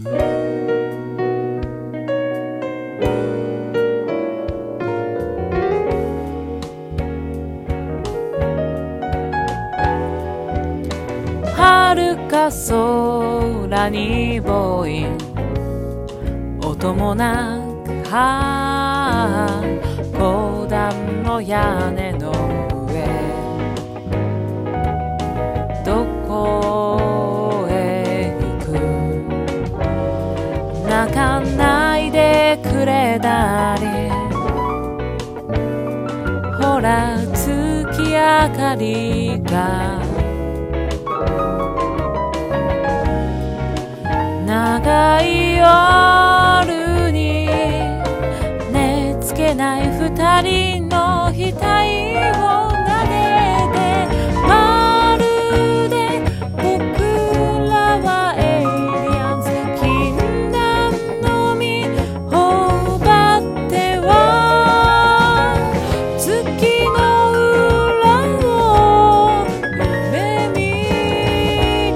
遥か空にボーイン音もなく公団の屋根の上どこへ行く泣かないでくれダーリンほら月明かりが長い夜に寝つけない二人の額を撫でてまるで僕らはエイリアンズ禁断の実を奪っては月の裏を夢見て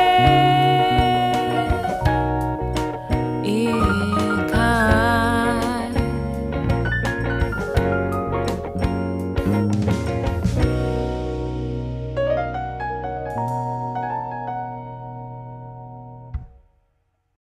いいかい